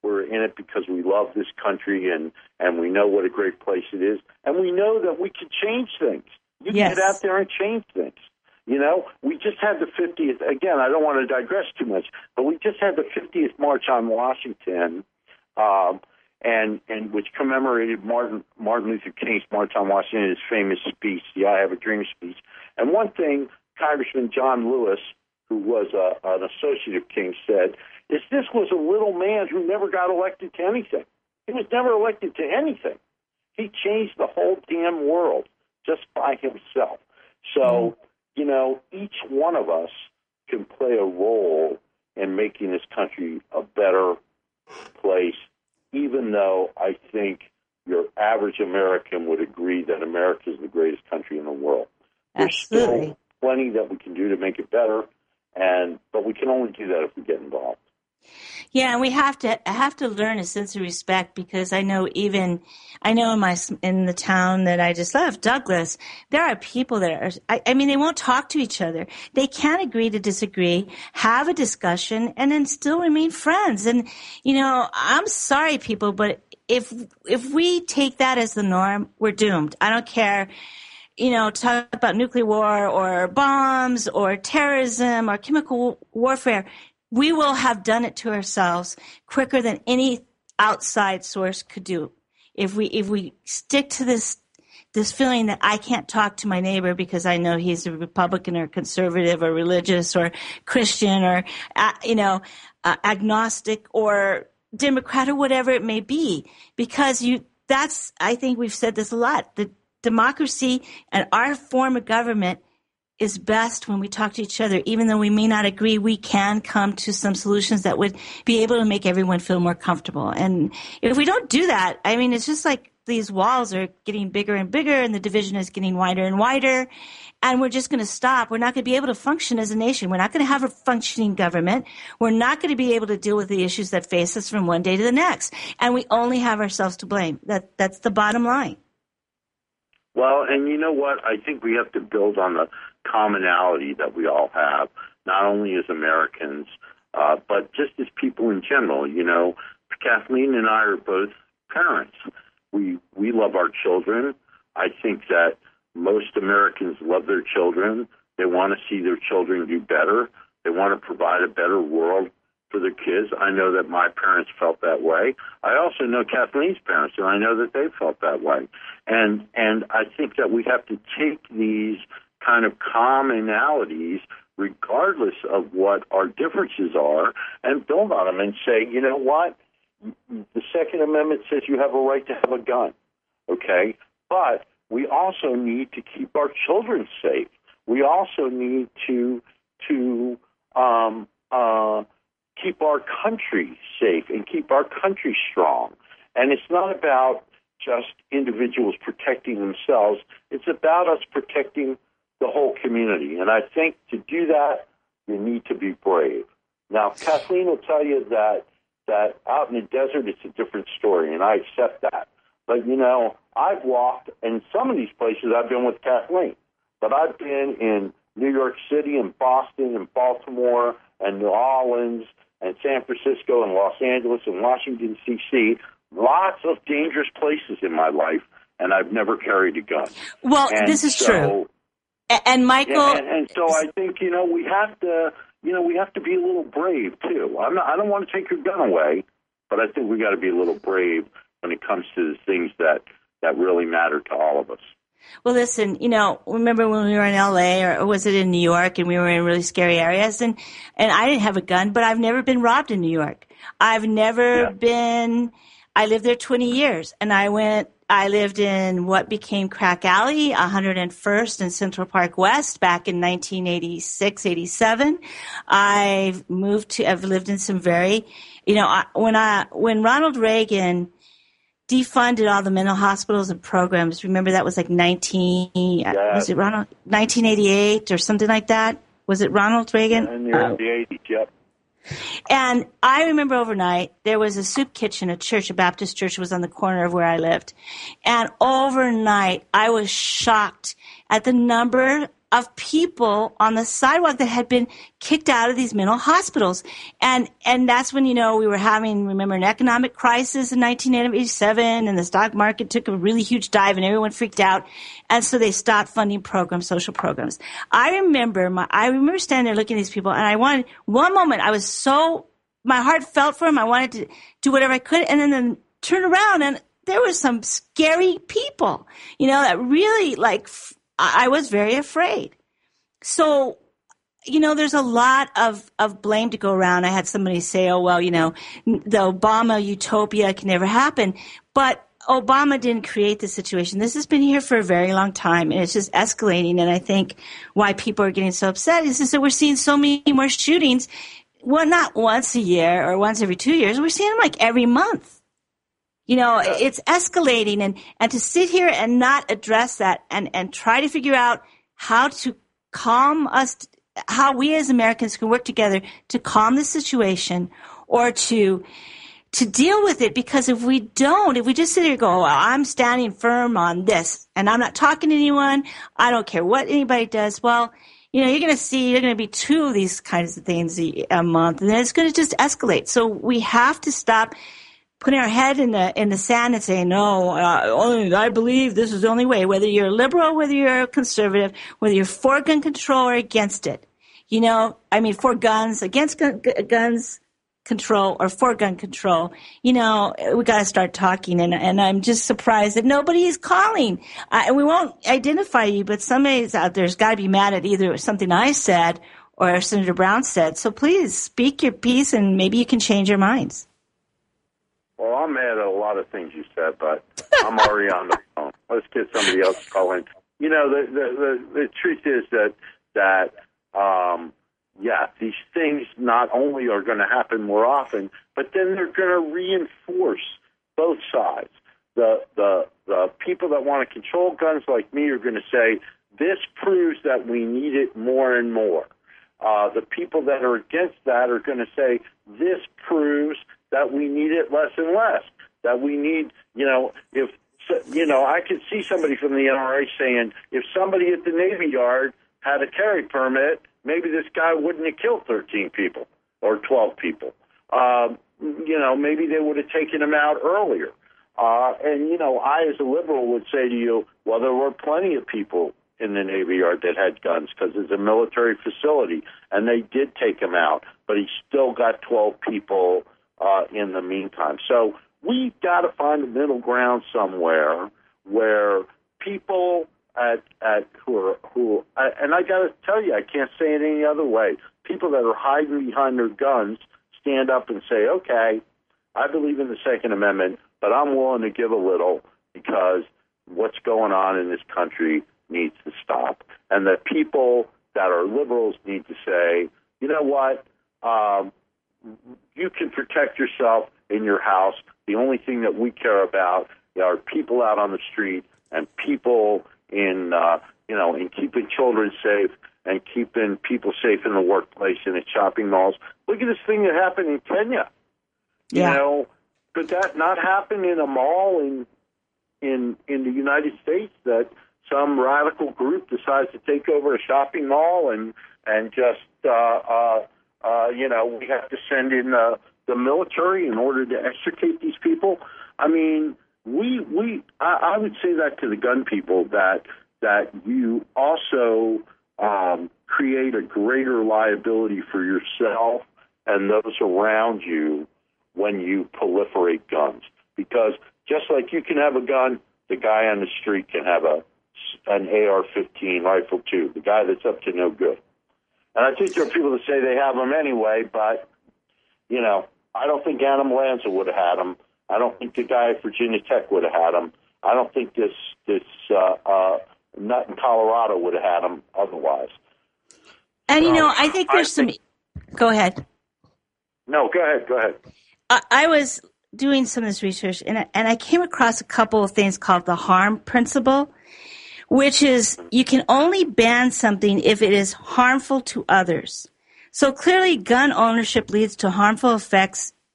We're in it because we love this country and, and we know what a great place it is. And we know that we can change things. You can Yes. get out there and change things. You know, we just had the fiftieth, again, I don't want to digress too much, but we just had the fiftieth March on Washington, um, and and which commemorated Martin Martin Luther King's March on Washington, his famous speech, the I Have a Dream speech. And one thing Congressman John Lewis, who was a, an associate of King, said, is this was a little man who never got elected to anything. He was never elected to anything. He changed the whole damn world just by himself. So, mm. you know, each one of us can play a role in making this country a better place, even though I think your average American would agree that America is the greatest country in the world. Absolutely. There's still plenty that we can do to make it better, and but we can only do that if we get involved. Yeah, and we have to have to learn a sense of respect, because I know even I know in my in the town that I just left, Douglas, there are people that are I, I mean they won't talk to each other. They can't agree to disagree, have a discussion, and then still remain friends. And you know, I'm sorry, people, but if if we take that as the norm, we're doomed. I don't care. You know, talk about nuclear war or bombs or terrorism or chemical warfare. We will have done it to ourselves quicker than any outside source could do. If we if we stick to this this feeling that I can't talk to my neighbor because I know he's a Republican or conservative or religious or Christian or uh, you know uh, agnostic or Democrat or whatever it may be, because you that's I think we've said this a lot. The democracy and our form of government is best when we talk to each other. Even though we may not agree, we can come to some solutions that would be able to make everyone feel more comfortable. And if we don't do that, I mean, it's just like these walls are getting bigger and bigger and the division is getting wider and wider. And we're just going to stop. We're not going to be able to function as a nation. We're not going to have a functioning government. We're not going to be able to deal with the issues that face us from one day to the next. And we only have ourselves to blame. That That's the bottom line. Well, and you know what? I think we have to build on the commonality that we all have, not only as Americans, uh, but just as people in general. You know, Kathleen and I are both parents. We we love our children. I think that most Americans love their children. They want to see their children do better. They want to provide a better world for their kids. I know that my parents felt that way. I also know Kathleen's parents, and I know that they felt that way. And and I think that we have to take these kind of commonalities, regardless of what our differences are, and build on them and say, you know what? The Second Amendment says you have a right to have a gun, okay? But we also need to keep our children safe. We also need to to um, uh, keep our country safe and keep our country strong. And it's not about just individuals protecting themselves. It's about us protecting the whole community. And I think to do that, you need to be brave. Now, Kathleen will tell you that that out in the desert, it's a different story, and I accept that. But, you know, I've walked, in some of these places I've been with Kathleen, but I've been in New York City and Boston and Baltimore and New Orleans and San Francisco and Los Angeles and Washington, D C, lots of dangerous places in my life, and I've never carried a gun. Well, and this is so, true. And Michael, yeah, and, and so I think, you know, we have to, you know, we have to be a little brave too. I'm not, I don't want to take your gun away, but I think we got to be a little brave when it comes to the things that, that really matter to all of us. Well, listen, you know, remember when we were in L A or was it in New York and we were in really scary areas, and, and I didn't have a gun, but I've never been robbed in New York. I've never yeah. been, I lived there twenty years, and I went, I lived in what became Crack Alley, one hundred first and Central Park West back in nineteen eighty-six, eighty-seven. I've moved to, I've lived in some very, you know, I, when I, when Ronald Reagan defunded all the mental hospitals and programs, remember that was like nineteen, yeah. was it Ronald, nineteen eighty-eight or something like that? Was it Ronald Reagan? In the early eighties, yep. And I remember overnight, there was a soup kitchen, a church, a Baptist church was on the corner of where I lived. And overnight, I was shocked at the number of people on the sidewalk that had been kicked out of these mental hospitals. And, and that's when, you know, we were having, remember, an economic crisis in nineteen eighty-seven, and the stock market took a really huge dive and everyone freaked out. And so they stopped funding programs, social programs. I remember my, I remember standing there looking at these people, and I wanted, one moment, I was so, my heart felt for them. I wanted to do whatever I could, and then, then turn around, and there were some scary people, you know, that really, like, I was very afraid. So, you know, there's a lot of, of blame to go around. I had somebody say, oh, well, you know, the Obama utopia can never happen. But Obama didn't create the situation. This has been here for a very long time, and it's just escalating. And I think why people are getting so upset is, is that we're seeing so many more shootings. Well, not once a year or once every two years. We're seeing them like every month. You know, it's escalating, and, and to sit here and not address that and, and try to figure out how to calm us, how we as Americans can work together to calm the situation or to to deal with it. Because if we don't, if we just sit here and go, well, I'm standing firm on this and I'm not talking to anyone, I don't care what anybody does, well, you know, you're going to see, you're going to be two of these kinds of things a, a month, and then it's going to just escalate. So we have to stop putting our head in the in the sand and saying, no, uh, only I believe this is the only way, whether you're a liberal, whether you're a conservative, whether you're for gun control or against it. You know, I mean, for guns, against gun, guns control or for gun control. You know, we got to start talking, and, and I'm just surprised that nobody is calling. Uh, and we won't identify you, but somebody's out there's got to be mad at either something I said or Senator Brown said. So please speak your piece, and maybe you can change your minds. Well, I'm mad at a lot of things you said, but I'm already on the phone. Let's get somebody else calling. You know, the the, the, the truth is that, that um, yeah, these things not only are going to happen more often, but then they're going to reinforce both sides. The, the, the people that want to control guns like me are going to say, this proves that we need it more and more. Uh, the people that are against that are going to say, this proves that we need it less and less, that we need, you know, if, you know, I could see somebody from the N R A saying, if somebody at the Navy Yard had a carry permit, maybe this guy wouldn't have killed thirteen people or twelve people. Um, you know, maybe they would have taken him out earlier. Uh, and, you know, I as a liberal would say to you, well, there were plenty of people in the Navy Yard that had guns because it's a military facility, and they did take him out, but he still got twelve people Uh, in the meantime. So we've got to find a middle ground somewhere where people at at who are who and I got to tell you, I can't say it any other way. People that are hiding behind their guns stand up and say, "Okay, I believe in the Second Amendment, but I'm willing to give a little because what's going on in this country needs to stop." And the people that are liberals need to say, "You know what? Um, you can protect yourself in your house. The only thing that we care about are people out on the street and people in, uh, you know, in keeping children safe and keeping people safe in the workplace and at shopping malls." Look at this thing that happened in Kenya. Yeah. You know, could that not happen in a mall in in in the United States, that some radical group decides to take over a shopping mall and and just uh, uh, Uh, you know, we have to send in uh, the military in order to extricate these people? I mean, we we I, I would say that to the gun people, that that you also um, create a greater liability for yourself and those around you when you proliferate guns. Because just like you can have a gun, the guy on the street can have a an A R fifteen rifle too. The guy that's up to no good. And I think there are people that say they have them anyway, but, you know, I don't think Adam Lanza would have had them. I don't think the guy at Virginia Tech would have had them. I don't think this this uh, uh, nut in Colorado would have had them otherwise. And, so, you know, I think there's I think, some... Go ahead. No, go ahead, go ahead. I, I was doing some of this research, and I, and I came across a couple of things called the harm principle, which is you can only ban something if it is harmful to others. So clearly gun ownership leads to harmful effects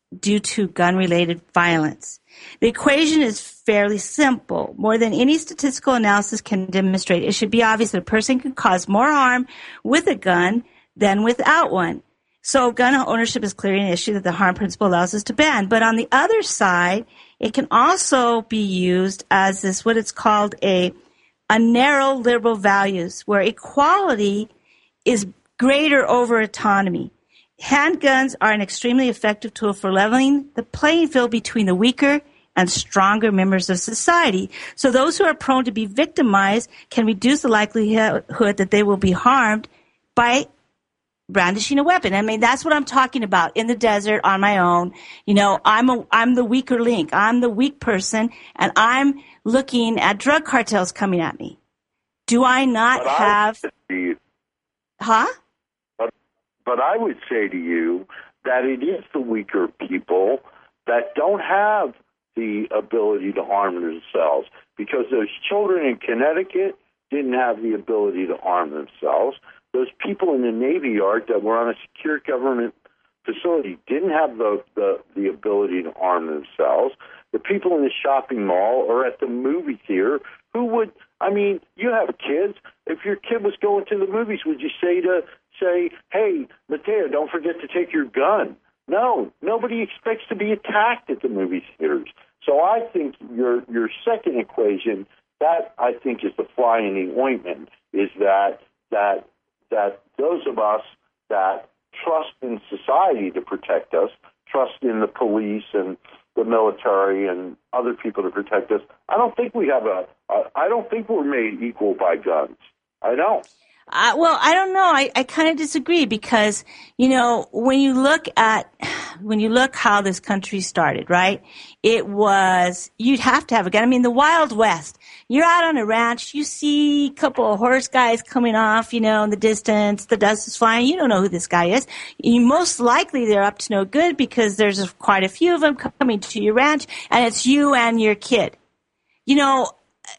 due to gun-related violence. The equation is fairly simple. More than any statistical analysis can demonstrate, it should be obvious that a person can cause more harm with a gun than without one. So gun ownership is clearly an issue that the harm principle allows us to ban. But on the other side, it can also be used as this, what it's called a, a narrow liberal values, where equality is greater over autonomy. Handguns are an extremely effective tool for leveling the playing field between the weaker and stronger members of society. So those who are prone to be victimized can reduce the likelihood that they will be harmed by brandishing a weapon. I mean, that's what I'm talking about. In the desert, on my own, you know, I'm a, I'm the weaker link. I'm the weak person, and I'm looking at drug cartels coming at me. Do I not but have? I you, huh? But, but I would say to you that it is the weaker people that don't have the ability to harm themselves, because those children in Connecticut didn't have the ability to harm themselves. Those people in the Navy Yard that were on a secure government facility didn't have the, the, the ability to harm themselves. The people in the shopping mall or at the movie theater who would, I mean, you have kids. If your kid was going to the movies, would you say to, say, hey, Mateo, don't forget to take your gun? No, nobody expects to be attacked at the movie theaters. So I think your your second equation, that I think is the fly in the ointment, is that that that those of us that trust in society to protect us, trust in the police and the military and other people to protect us, I don't think we have a, a I don't think we're made equal by guns. I don't. Uh, well, I don't know. I, I kind of disagree because, you know, when you look at, when you look how this country started, right? It was, you'd have to have a gun. I mean, the Wild West, you're out on a ranch, you see a couple of horse guys coming off, you know, in the distance, the dust is flying, you don't know who this guy is. You most likely they're up to no good because there's a, quite a few of them coming to your ranch, and it's you and your kid. You know,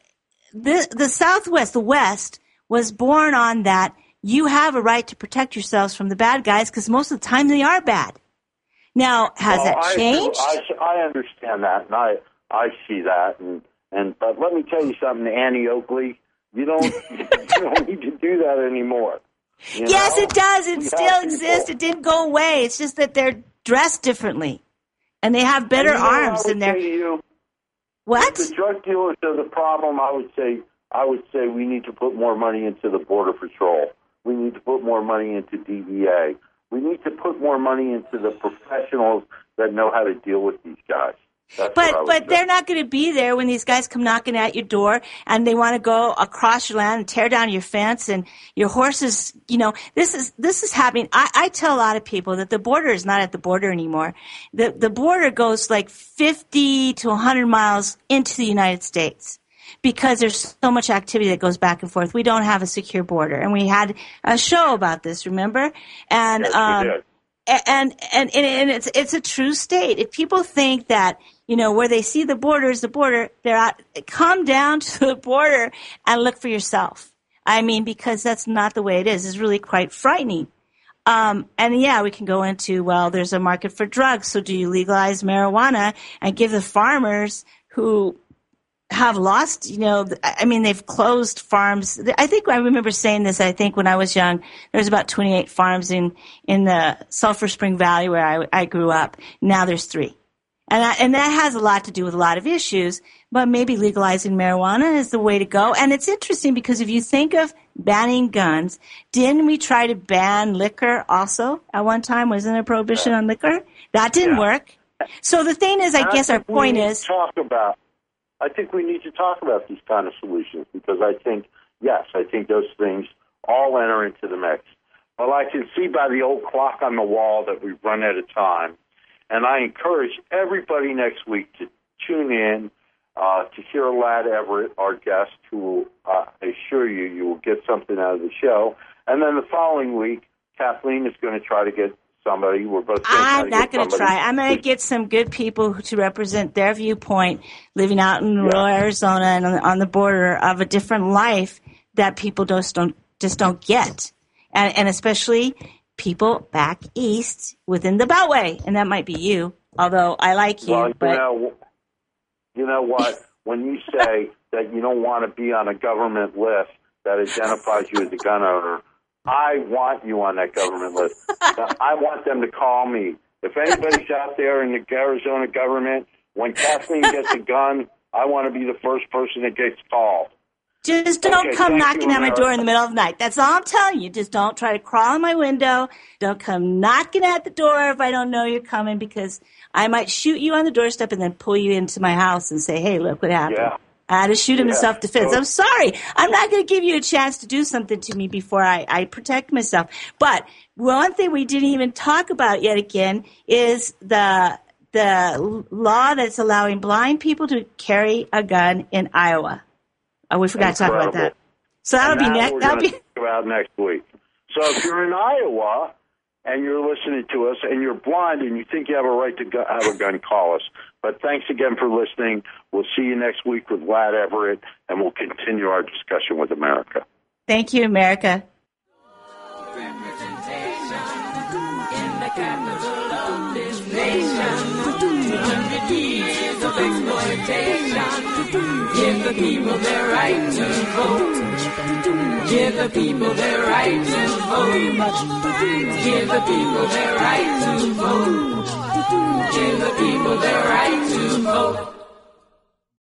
the, the Southwest, the West, was born on that you have a right to protect yourselves from the bad guys because most of the time they are bad. Now, has well, that I, changed? I, I understand that, and I, I see that. And, and but let me tell you something, Annie Oakley, you don't, you don't need to do that anymore. You yes, know? it does. It We still exists. It didn't go away. It's just that they're dressed differently, and they have better and you know arms than their. You, what? If the drug dealers are the problem, I would say. I would say we need to put more money into the Border Patrol. We need to put more money into D E A. We need to put more money into the professionals that know how to deal with these guys. That's but but say. they're not going to be there when these guys come knocking at your door and they want to go across your land and tear down your fence and your horses. You know, this is this is happening. I, I tell a lot of people that the border is not at the border anymore. The the border goes like fifty to one hundred miles into the United States, because there's so much activity that goes back and forth. We don't have a secure border. And we had a show about this, remember? And, yes, um, we did. And, and, and, and it's, it's a true state. If people think that, you know, where they see the border is the border, they're out, come down to the border and look for yourself. I mean, because that's not the way it is. It's really quite frightening. Um, and yeah, we can go into, well, there's a market for drugs. So do you legalize marijuana and give the farmers who have lost, you know, I mean, they've closed farms. I think I remember saying this, I think when I was young, there was about twenty-eight farms in, in the Sulphur Spring Valley where I, I grew up. Now there's three. And I, and that has a lot to do with a lot of issues, but maybe legalizing marijuana is the way to go. And it's interesting because if you think of banning guns, didn't we try to ban liquor also at one time? Wasn't there a prohibition on liquor? That didn't Yeah. work. So the thing is, I And guess I our think we point need is, to talk about. I think we need to talk about these kind of solutions because I think, yes, I think those things all enter into the mix. Well, I can see by the old clock on the wall that we've run out of time, and I encourage everybody next week to tune in uh, to hear Ladd Everett, our guest, who will, uh, I assure you, you will get something out of the show. And then the following week, Kathleen is going to try to get somebody. We're both I'm not going to to try. I'm going to get some good people to represent their viewpoint, living out in rural Yeah. Arizona and on the, on the border of a different life that people just don't just don't get, and, and especially people back east within the Beltway, and that might be you. Although I like you, well, you but know, you know what? When you say that you don't want to be on a government list that identifies you as a gun owner, I want you on that government list. I want them to call me. If anybody's out there in the Arizona government, when Kathleen gets a gun, I want to be the first person that gets called. just don't Okay, come thank knocking you, at my America. door in the middle of the night. That's all I'm telling you. Just don't try to crawl in my window. Don't come knocking at the door if I don't know you're coming, because I might shoot you on the doorstep and then pull you into my house and say, hey, look what happened. Yeah. I had to shoot him in Yeah. self-defense. So- I'm sorry. I'm not going to give you a chance to do something to me before I, I protect myself. But one thing we didn't even talk about yet again is the the law that's allowing blind people to carry a gun in Iowa. Oh, we forgot to talk about Incredible. that. So that'll And be that next. we're That'll gonna be talk about next week. So if you're in Iowa and you're listening to us and you're blind and you think you have a right to go, have a gun, call us. But thanks again for listening. We'll see you next week with Vlad Everett, and we'll continue our discussion with America. Thank you, America. In the capital of this nation, two hundred years of exploitation. Give the people their right to vote. Give the people their right to vote. Give the people their right to vote. Give the people their right to vote.